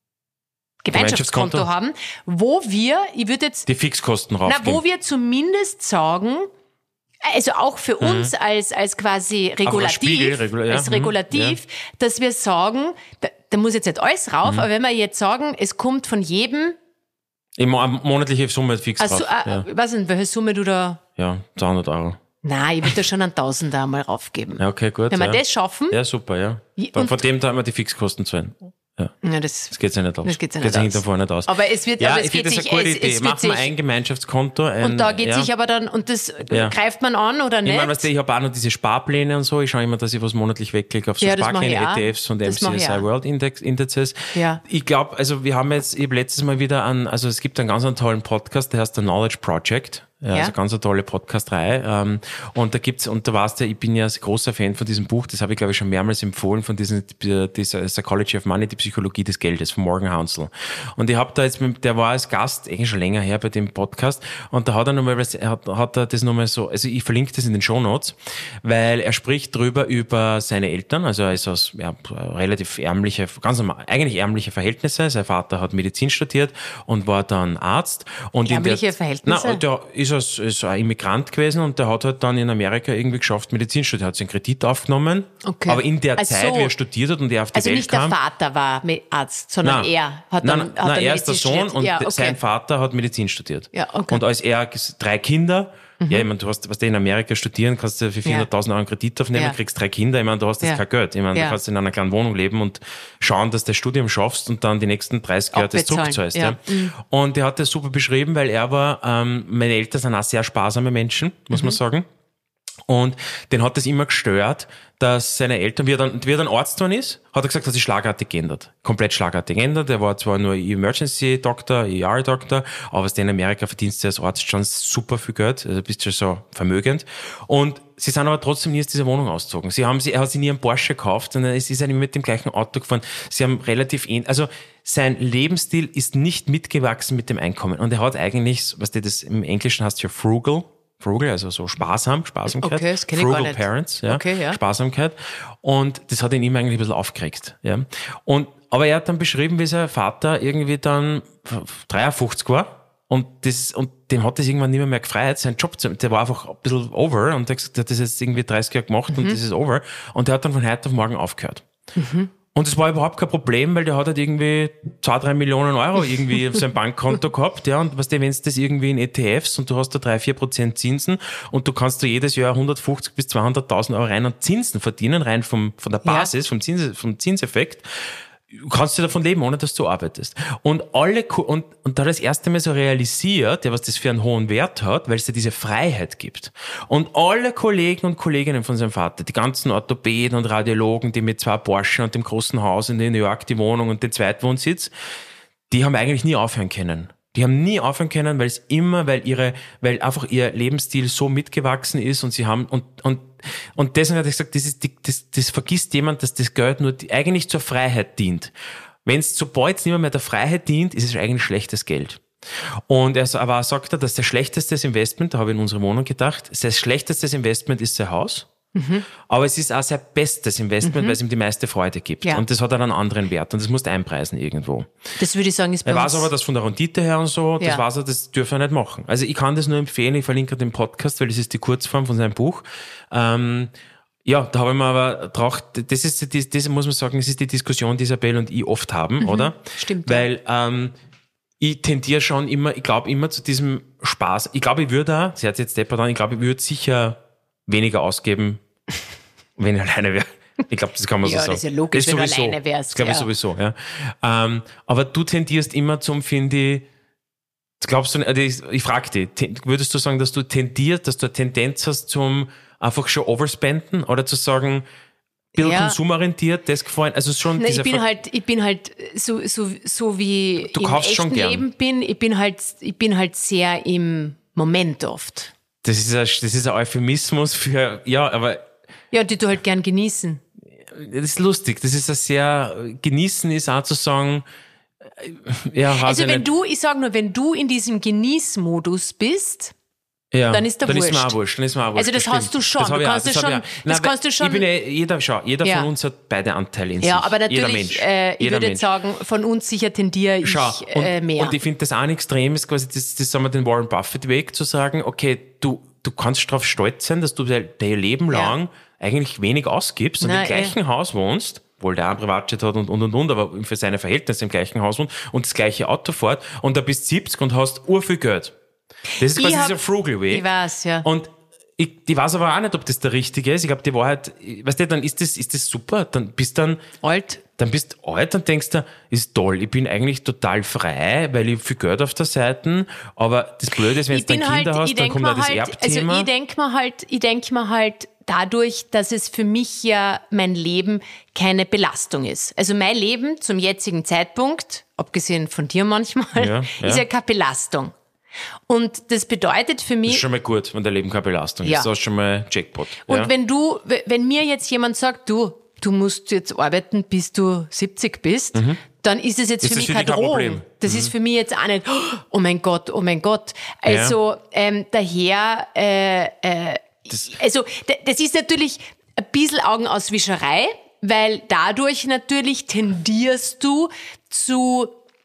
Gemeinschaftskonto, Gemeinschaftskonto haben, wo wir, ich würde jetzt... Die Fixkosten raufgeben. Na, wo wir zumindest sagen... Also auch für uns mhm. als, als quasi Regulativ, Spiegel, Regula- ja. als Regulativ, ja. dass wir sagen, da, da muss jetzt nicht alles rauf, mhm. aber wenn wir jetzt sagen, es kommt von jedem... Immer eine monatliche Summe fix also, drauf. Äh, ja. Ich weiß nicht, welche Summe du da... Ja, zweihundert Euro. Nein, ich würde da schon einen Tausender einmal raufgeben. Ja, okay, gut. Wenn wir ja. das schaffen... Ja, super, ja. Von, von dem da haben wir die Fixkosten zahlen. Ja. Ja, das, das geht sich nicht aus. Das geht sich nicht, nicht, aus. nicht aus. Aber es wird, ja, aber es ich geht das sich, eine gute es, Idee. es Machen wir ein Gemeinschaftskonto. Ein, und da geht ja. sich aber dann, und das ja. greift man an oder nicht? Ich meine, weißt du, ich habe auch noch diese Sparpläne und so. Ich schaue immer, dass ich was monatlich wegklicke auf so ja, Sparpläne, E T Fs und M C S I World Index, Indexes. Ja. Ich glaube, also wir haben jetzt, ich habe letztes Mal wieder an, also es gibt einen ganz einen tollen Podcast, der heißt The Knowledge Project. Ja, ja. Also ganz eine tolle Podcast-Reihe. Ähm, und da gibt's, und da weißt du, ich bin ja ein großer Fan von diesem Buch, das habe ich glaube ich schon mehrmals empfohlen, von diesem, dieser Psychology of Money, die Psychologie des Geldes, von Morgan Housel. Und ich habe da jetzt, mit, der war als Gast eigentlich schon länger her bei dem Podcast, und da hat er nochmal, er hat, hat er das nochmal so, also ich verlinke das in den Shownotes, weil er spricht drüber über seine Eltern, also er ist aus, ja, relativ ärmliche, ganz normal, eigentlich ärmliche Verhältnisse. Sein Vater hat Medizin studiert und war dann Arzt. Und ärmliche in der, Verhältnisse? Na, der ist Ist, ist ein Immigrant gewesen und der hat halt dann in Amerika irgendwie geschafft, Medizin studiert. Er hat sich einen Kredit aufgenommen, okay. aber in der also Zeit, wie er studiert hat und er auf die also Welt kam... Also nicht der Vater war Arzt, sondern nein, er hat nein, dann nein, hat nein, er ist der Sohn studiert. und ja, okay. sein Vater hat Medizin studiert. Ja, okay. Und als er drei Kinder... Mhm. Ja, ich meine, du hast, was du in Amerika studieren, kannst du für vierhunderttausend Euro einen Kredit aufnehmen, ja. kriegst drei Kinder, ich meine, du hast jetzt ja. kein Geld. Ich meine, ja. du kannst in einer kleinen Wohnung leben und schauen, dass du das Studium schaffst und dann die nächsten dreißig Jahre das zurückzahlst. Ja. Ja. Mhm. Und er hat das super beschrieben, weil er war, ähm, meine Eltern sind auch sehr sparsame Menschen, muss mhm. man sagen. Und den hat das immer gestört, dass seine Eltern, wie er dann, wie er dann Arzt geworden ist, hat er gesagt, dass sich schlagartig geändert. Komplett schlagartig geändert. Er war zwar nur Emergency Doctor, E R Doctor, aber in Amerika verdienst du als Arzt schon super viel Geld. Also bist du so vermögend. Und sie sind aber trotzdem nie aus dieser Wohnung ausgezogen. Sie haben sie, er hat sich nie einen Porsche gekauft, sondern es ist immer mit dem gleichen Auto gefahren. Sie haben relativ ähnlich, also sein Lebensstil ist nicht mitgewachsen mit dem Einkommen. Und er hat eigentlich, was du das im Englischen heißt ja frugal, Frugal, also so sparsam, Sparsamkeit. Okay, das kenne ich Frugal gar nicht. Parents, ja, okay, ja. Sparsamkeit. Und das hat ihn immer eigentlich ein bisschen aufgeregt, ja. Und, aber er hat dann beschrieben, wie sein Vater irgendwie dann dreiundfünfzig war und das, und dem hat das irgendwann nicht mehr, mehr gefreut, sein Job, der war einfach ein bisschen over und der hat gesagt, der hat das jetzt irgendwie dreißig Jahre gemacht mhm. und das ist over. Und der hat dann von heute auf morgen aufgehört. Mhm. Und es war überhaupt kein Problem, weil der hat halt irgendwie zwei, drei Millionen Euro irgendwie auf seinem Bankkonto gehabt, ja, und was du, wenn es das irgendwie in E T Fs und du hast da drei, vier Prozent Zinsen und du kannst da jedes Jahr hundertfünfzig bis zweihunderttausend Euro rein an Zinsen verdienen, rein vom, von der Basis, ja. vom Zins, vom Zinseffekt, kannst du davon leben, ohne dass du arbeitest. Und alle, und, und da hat er das erste Mal so realisiert, ja, was das für einen hohen Wert hat, weil es dir diese Freiheit gibt. Und alle Kollegen und Kolleginnen von seinem Vater, die ganzen Orthopäden und Radiologen, die mit zwei Porsche und dem großen Haus in New York, die Wohnung und den Zweitwohnsitz, die haben eigentlich nie aufhören können. Die haben nie aufhören können, weil es immer, weil ihre, weil einfach ihr Lebensstil so mitgewachsen ist und sie haben, und, und, und deswegen hat er gesagt, das ist, das, das vergisst jemand, dass das Geld nur die, eigentlich zur Freiheit dient. Wenn es sobald es nicht mehr der Freiheit dient, ist es eigentlich schlechtes Geld. Und er, aber er sagt, dass der schlechteste Investment, da habe ich in unsere Wohnung gedacht, das schlechteste Investment ist sein Haus. Mhm. Aber es ist auch sein bestes Investment, mhm. weil es ihm die meiste Freude gibt. Ja. Und das hat dann einen anderen Wert und das musst du einpreisen irgendwo. Das würde ich sagen, ist bei Er uns... weiß aber, dass von der Rendite her und so, das ja. weiß er, das dürfen wir nicht machen. Also ich kann das nur empfehlen, ich verlinke den Podcast, weil das ist die Kurzform von seinem Buch. Ähm, ja, da habe ich mir aber gedacht, das ist, das, das muss man sagen, das ist die Diskussion, die Isabel und ich oft haben, mhm. oder? Stimmt. Weil ähm, ich tendiere schon immer, ich glaube immer zu diesem Spaß. Ich glaube, ich würde auch, sie hat jetzt deppert an, ich glaube, ich würde sicher weniger ausgeben, wenn ich alleine wäre. Ich glaube, das kann man ja, so sagen. Ja, das ist ja logisch, das wenn sowieso, du alleine wärst. Das glaube ich ja. sowieso, ja. Ähm, aber du tendierst immer zum, finde ich, glaubst du, ich, ich frage dich, würdest du sagen, dass du tendierst, dass du eine Tendenz hast zum einfach schon overspenden oder zu sagen, ein bisschen ja. konsumorientiert, das gefallen, also schon Na, dieser ich bin Ver- halt, ich bin halt so, so, so wie du im kaufst echten schon gern. Leben bin, ich bin halt, ich bin halt sehr im Moment oft. Das ist ein, das ist ein Euphemismus für, ja, aber ja, die du halt gern genießen. das ist lustig. Das ist ein sehr, genießen ist auch zu sagen, ja, also wenn nicht. du, ich sag nur, wenn du in diesem Genießmodus bist, ja, dann ist der dann wurscht. Ist mir auch wurscht. Dann ist mir auch wurscht. Also das, das hast du schon. Das du kannst das schon, Nein, das kannst du schon. Ich bin ja, jeder, schau, jeder ja. von uns hat beide Anteile in ja, sich. aber natürlich, jeder Mensch. Äh, ich jeder würde Mensch. jetzt sagen, von uns sicher tendiere ich schau, und, äh, mehr. Und ich finde das auch ein Extremes, quasi das, das sagen wir den Warren Buffett Weg, zu sagen, okay, du, du kannst darauf stolz sein, dass du dein, dein Leben lang ja. eigentlich wenig ausgibst und Nein, im gleichen äh. Haus wohnst, obwohl der auch ein Privatjet hat und, und, und, und, aber für seine Verhältnisse im gleichen Haus wohnt und das gleiche Auto fährt und da bist siebzig und hast urviel Geld. Das ist quasi hab, dieser Frugal Way. Ich weiß, ja. Und ich, ich weiß aber auch nicht, ob das der richtige ist. Ich glaube, die Wahrheit, weißt du, dann ist das, ist das super. Dann bist dann alt. Dann bist du alt und denkst du, ist toll, ich bin eigentlich total frei, weil ich viel Geld auf der Seite, aber das Blöde ist, wenn du dann Kinder halt, hast, dann kommt da das halt, Erbthema. Also ich denke mir halt, ich denke mir halt dadurch, dass es für mich ja mein Leben keine Belastung ist. Also mein Leben zum jetzigen Zeitpunkt, abgesehen von dir manchmal, ja, ja. ist ja keine Belastung. Und das bedeutet für mich... Das ist schon mal gut, wenn dein Leben keine Belastung ja. ist. Das ist schon mal Jackpot. Und ja. wenn du, wenn mir jetzt jemand sagt, du, du musst jetzt arbeiten, bis du siebzig bist, mhm. dann ist es jetzt ist für mich keine Drohung. Das mhm. ist für mich jetzt auch nicht, oh mein Gott, oh mein Gott. Also ja. ähm, daher, äh, äh, das also d- das ist natürlich ein bisschen Augenauswischerei, weil dadurch natürlich tendierst du zu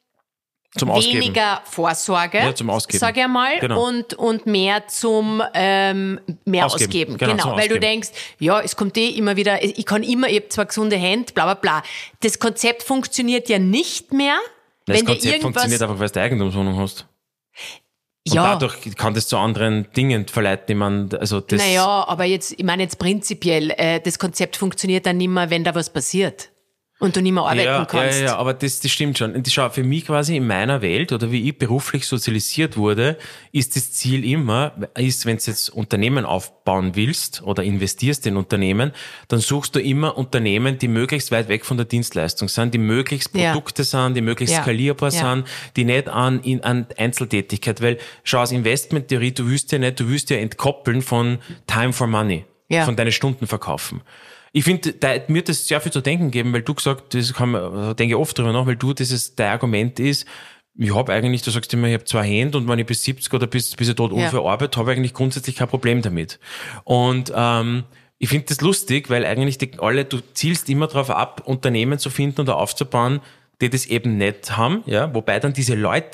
Zum weniger Vorsorge, ja, zum Ausgeben. sag ich einmal, genau. und, und mehr zum ähm, mehr ausgeben. ausgeben. Genau, genau weil ausgeben. du denkst, ja, es kommt eh immer wieder, ich kann immer, ich habe zwar gesunde Hände, bla bla bla. Das Konzept funktioniert ja nicht mehr. Das wenn Konzept dir irgendwas funktioniert einfach, weil du eine Eigentumswohnung hast. Und ja. dadurch kann das zu anderen Dingen verleiten. Ich meine, also das naja, aber jetzt, ich meine jetzt prinzipiell, äh, das Konzept funktioniert dann nicht mehr, wenn da was passiert. Und du nicht mehr arbeiten ja, kannst. Ja, ja, aber das, das stimmt schon. Und schau, für mich quasi in meiner Welt oder wie ich beruflich sozialisiert wurde, ist das Ziel immer, ist, wenn du jetzt Unternehmen aufbauen willst oder investierst in Unternehmen, dann suchst du immer Unternehmen, die möglichst weit weg von der Dienstleistung sind, die möglichst Produkte ja. sind, die möglichst ja. skalierbar ja. sind, die nicht an, in, an Einzeltätigkeit, weil schau, aus Investmenttheorie, du willst ja nicht, du willst ja entkoppeln von Time for Money, ja. von deinen Stunden verkaufen. Ich finde, mir hat das sehr viel zu denken gegeben, weil du gesagt, das kann man, denke ich oft drüber nach, weil du dieses, dein Argument ist, ich habe eigentlich, du sagst immer, ich habe zwei Hände und wenn ich bis siebzig oder bis, bis ich tot ja. unverarbeitet, habe ich eigentlich grundsätzlich kein Problem damit. Und ähm, ich finde das lustig, weil eigentlich die, alle, du zielst immer darauf ab, Unternehmen zu finden oder aufzubauen, die das eben nicht haben, ja, wobei dann diese Leute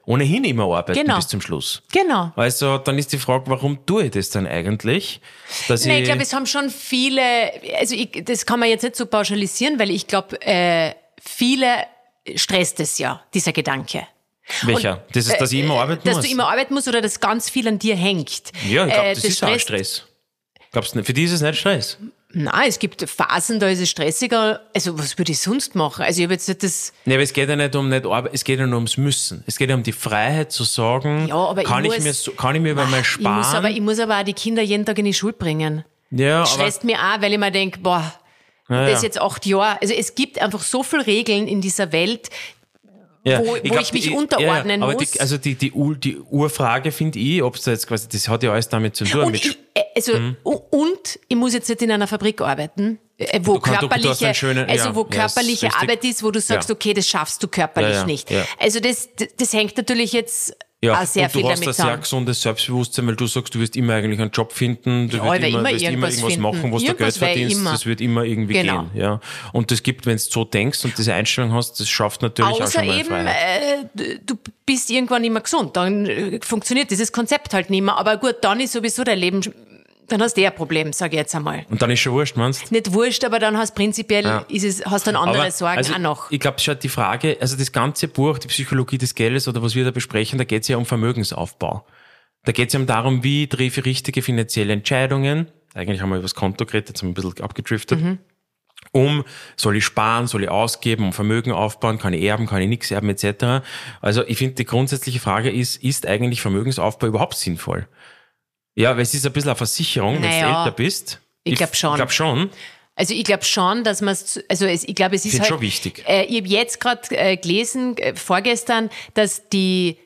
ohnehin immer arbeiten genau. bis zum Schluss. Genau. Also dann ist die Frage, warum tue ich das dann eigentlich? Dass Nein, ich, ich glaube, es haben schon viele, also ich, das kann man jetzt nicht so pauschalisieren, weil ich glaube, äh, viele stresst es ja, dieser Gedanke. Welcher? Und, das ist, dass ich immer arbeiten dass muss? Dass du immer arbeiten musst oder dass ganz viel an dir hängt. Ja, ich glaube, äh, das, das ist auch Stress. Glaubst du nicht? Für die ist es nicht Stress? Nein, es gibt Phasen, da ist es stressiger. Also was würde ich sonst machen? Also ich habe jetzt nicht das... Nee, aber es geht ja nicht um nicht Arbeit, es geht ja nur ums Müssen. Es geht ja um die Freiheit zu sagen, ja, aber kann, ich ich muss, mir so, kann ich mir über mein Sparen... Ich muss, aber, ich muss aber auch die Kinder jeden Tag in die Schule bringen. Ja, das stresst mir auch, weil ich mir denke, boah, ja, das ist ja. jetzt acht Jahre. Also es gibt einfach so viele Regeln in dieser Welt, Ja, wo, ich, wo glaub, ich mich die, unterordnen ja, aber muss. Die, also die, die, Ur, die Urfrage finde ich, ob es da jetzt quasi, das hat ja alles damit zu tun. Und mit ich, also, mhm. und ich muss jetzt nicht in einer Fabrik arbeiten, wo du kannst, körperliche, du, du schönen, also ja, wo ja, körperliche ist Arbeit ist, wo du sagst, ja. okay, das schaffst du körperlich ja, ja, nicht. ja. Also das, das hängt natürlich jetzt ja, auch sehr und viel du hast damit ein zusammen. sehr gesundes Selbstbewusstsein, weil du sagst, du wirst immer eigentlich einen Job finden, du Ja, wirst ich immer, immer wirst immer irgendwas irgendwas finden. machen, was du Geld Irgendwas wär verdienst, immer. das wird immer irgendwie Genau. gehen. Ja. Und das gibt, wenn du so denkst und diese Einstellung hast, das schafft natürlich Außer auch schon mal eben, Freiheit. äh, du bist irgendwann nicht mehr gesund, dann äh, funktioniert dieses Konzept halt nicht mehr. Aber gut, dann ist sowieso dein Leben, dann hast du eher ein Problem, sage ich jetzt einmal. Und dann ist schon wurscht, meinst du? Nicht wurscht, aber dann hast prinzipiell, Ja. ist es, hast dann andere Aber, Sorgen also, auch noch. Ich glaube, schon die Frage, also das ganze Buch, die Psychologie des Geldes oder was wir da besprechen, da geht es ja um Vermögensaufbau. Da geht es ja darum, wie treffe ich richtige finanzielle Entscheidungen. Eigentlich haben wir über das Konto geredet, jetzt haben wir ein bisschen abgedriftet. Mhm. Um, soll ich sparen, soll ich ausgeben, um Vermögen aufbauen, kann ich erben, kann ich nichts erben, et cetera. Also ich finde, die grundsätzliche Frage ist, ist eigentlich Vermögensaufbau überhaupt sinnvoll? Ja, weil es ist ein bisschen eine Versicherung, Naja, wenn du älter bist. Ich glaube schon. Ich glaube schon. Also ich glaube schon, dass man es, also es, ich glaube, es ist Find halt... schon wichtig. Äh, ich habe jetzt gerade äh, gelesen, äh, vorgestern, dass die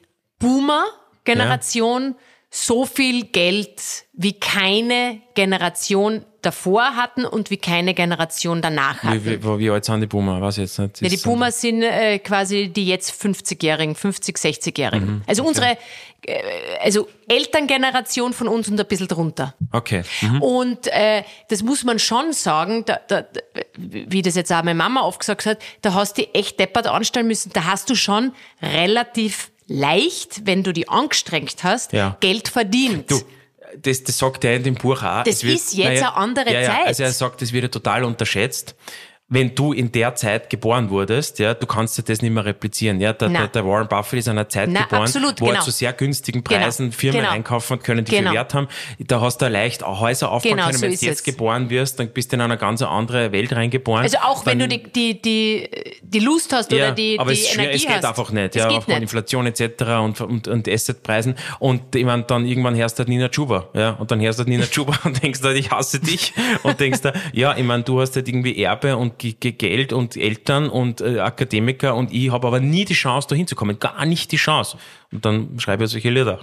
Boomer-Generation ja. so viel Geld wie keine Generation davor hatten und wie keine Generation danach hatten. Wie, wie, wie alt sind die Boomer? Weiß ich jetzt nicht. Ja, die Boomer sind äh, quasi die jetzt fünfzigjährigen, fünfzig-, sechzigjährigen. Mhm, also okay. unsere, äh, also Elterngeneration von uns und ein bisschen drunter. Okay. Mhm. Und äh, das muss man schon sagen, da, da, wie das jetzt auch meine Mama oft gesagt hat, da hast du dich echt deppert anstellen müssen. Da hast du schon relativ leicht, wenn du dich angestrengt hast, ja. Geld verdient. Du. Das, das sagt er in dem Buch auch. Das wird, ist jetzt naja, eine andere ja, ja, Zeit. Also er sagt, das wird ja total unterschätzt. Wenn du in der Zeit geboren wurdest, ja, du kannst dir das nicht mehr replizieren. Ja, der, der, der Warren Buffett ist in einer Zeit Na, geboren, absolut, wo genau. er zu sehr günstigen Preisen genau. Firmen genau. einkaufen können, die genau. viel Wert haben. Da hast du leicht auch Häuser aufbauen genau, können. so Wenn du jetzt es. geboren wirst, dann bist du in eine ganz andere Welt reingeboren. Also auch dann, wenn du die, die, die, die Lust hast ja, oder die, aber die es, Energie es geht hast. einfach nicht, es ja, geht aufgrund nicht. Inflation et cetera und, und, und Assetpreisen. Und ich meine, dann irgendwann hörst du halt Nina Chuba, ja, und dann hörst du halt Nina Chuba und denkst halt, ich hasse dich und denkst da, ja, ich meine, du hast halt irgendwie Erbe und G- G- Geld und Eltern und äh, Akademiker und ich habe aber nie die Chance, da hinzukommen, gar nicht die Chance. Und dann schreibe ich solche Lieder.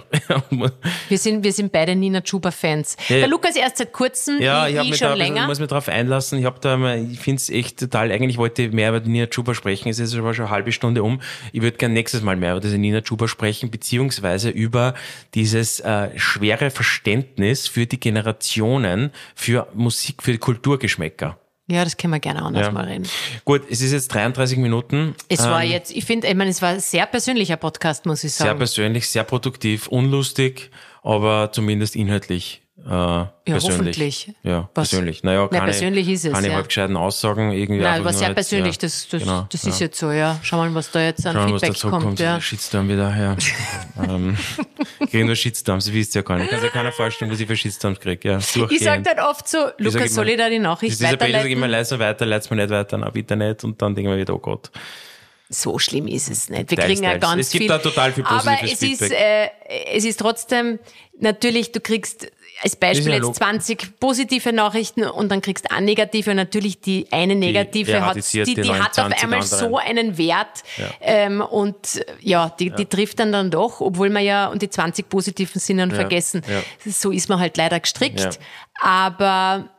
wir sind, wir sind beide Nina Chuba-Fans. Ja, der Lukas erst seit kurzem, ja, ich, ich, ich mich schon da, länger. Ich muss mich darauf einlassen. Ich habe da mal, ich finde es echt total, eigentlich wollte ich mehr über die Nina Chuba sprechen. Es ist aber schon eine halbe Stunde um. Ich würde gerne nächstes Mal mehr über diese Nina Chuba sprechen, beziehungsweise über dieses äh, schwere Verständnis für die Generationen, für Musik, für Kulturgeschmäcker. Ja, das können wir gerne anders ja. mal reden. Gut, es ist jetzt dreiunddreißig Minuten. Es ähm, war jetzt, ich finde, ich meine, es war ein sehr persönlicher Podcast, muss ich sagen. Sehr persönlich, sehr produktiv, unlustig, aber zumindest inhaltlich äh, ja, persönlich. Hoffentlich. Ja, Was? persönlich. Naja, keine, Na, persönlich ist es, keine ja. halb gescheiten Aussagen. Irgendwie Nein, einfach war nur sehr jetzt, persönlich, ja, das, das, genau, das ja. ist jetzt so, ja. Schau mal, was da jetzt an Schauen, Feedback was da kommt. kommt. Ja. Der Shitstorm wieder her. ähm, ich kriege nur Shitstorms, ihr wisst ja gar nicht. Kann sich keiner vorstellen, was ich für Shitstorms kriege. Ja, ich sage dann oft so, Lukas, sag soll ich da die Nachricht dieser Peter sagt immer weiterleiten? leiser weiter, leit's mir nicht weiter, na bitte nicht. Und dann denken wir wieder, oh Gott. So schlimm ist es nicht. Wir Teils, kriegen ja teils. ganz es gibt viel. da total viel positives Aber es Feedback. ist, äh, es ist trotzdem, natürlich, du kriegst als Beispiel ja jetzt zwanzig positive Nachrichten und dann kriegst du eine negative und natürlich die eine negative die hat, die, die, die hat auf einmal anderen. so einen Wert Ja. ähm, und ja, die, ja. die trifft dann dann doch, obwohl man ja, und die zwanzig positiven sind dann ja. vergessen. Ja. So ist man halt leider gestrickt. Ja. Aber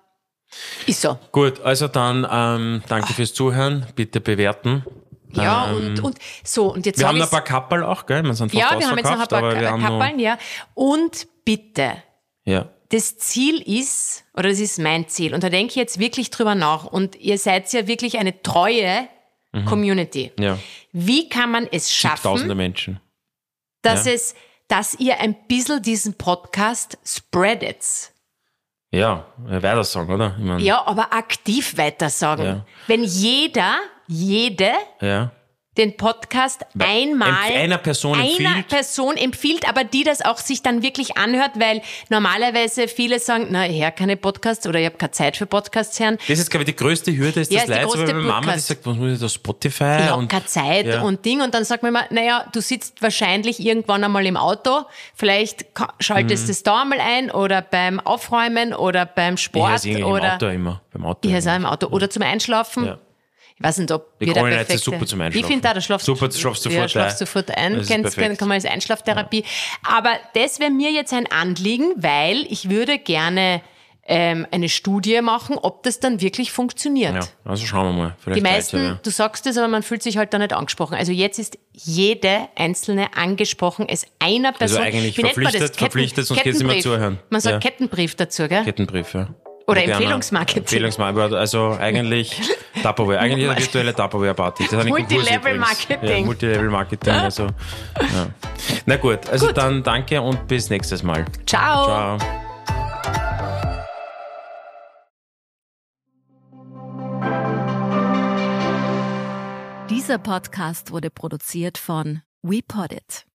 ist so. Gut, also dann ähm, danke fürs Zuhören, bitte bewerten. Ja, ähm, und, und so, und jetzt wir hab haben noch ich's- ein paar Kapperl auch, gell? Wir sind fast Ja, wir haben jetzt noch ein ausverkauft, paar aber wir haben noch, Kappeln, ja. Und bitte, ja. das Ziel ist, oder das ist mein Ziel, und da denke ich jetzt wirklich drüber nach, und ihr seid ja wirklich eine treue Community. Ja. Wie kann man es Tausende schaffen, Menschen. dass ja. es, dass ihr ein bisschen diesen Podcast spreadet. Ja, weiter sagen, oder? Ich mein, ja, aber aktiv weitersagen. Ja. Wenn jeder, jede ja. den Podcast einmal einer Person einer empfiehlt. Person empfiehlt, aber die das auch sich dann wirklich anhört, weil normalerweise viele sagen, na, ich höre keine Podcasts oder ich habe keine Zeit für Podcasts hören. Das ist, glaube ich, die größte Hürde, ist ja, das ist Leid, weil meine Mama, die sagt, was muss ich da, Spotify? Ich habe und keine Zeit ja. und Ding. Und dann sagt man immer, naja, du sitzt wahrscheinlich irgendwann einmal im Auto, vielleicht schaltest du es da einmal ein oder beim Aufräumen oder beim Sport. Ich oder im Auto immer. Beim Auto ich höre auch im Auto. Ja. Oder zum Einschlafen. Ja. Ich weiß nicht, ob die wir der Kohlenhydrate perfekte... ist super zum Einschlafen. Ich finde da, da schlafst super, du schlafst sofort, ja, schlafst sofort ein. Das Kennst, kann man als Einschlaftherapie. Ja. Aber das wäre mir jetzt ein Anliegen, weil ich würde gerne ähm, eine Studie machen, ob das dann wirklich funktioniert. Ja, also schauen wir mal. Vielleicht die meisten, weiter, ja. du sagst es, aber man fühlt sich halt da nicht angesprochen. Also jetzt ist jede Einzelne angesprochen, es einer Person... Also eigentlich wie nennt man verpflichtet, das? Ketten, verpflichtet, sonst geht es nicht mehr zuhören. Man sagt ja. Kettenbrief dazu, gell? Kettenbrief, ja. Oder Gerne. Empfehlungsmarketing. Empfehlungsmarketing, also eigentlich Tupperware, eigentlich eine virtuelle Tupperware-Party. Multilevel-Marketing. Ja, Multilevel-Marketing, also, ja. Na gut, also gut. Dann danke und bis nächstes Mal. Ciao. Ciao. Dieser Podcast wurde produziert von WePoddit.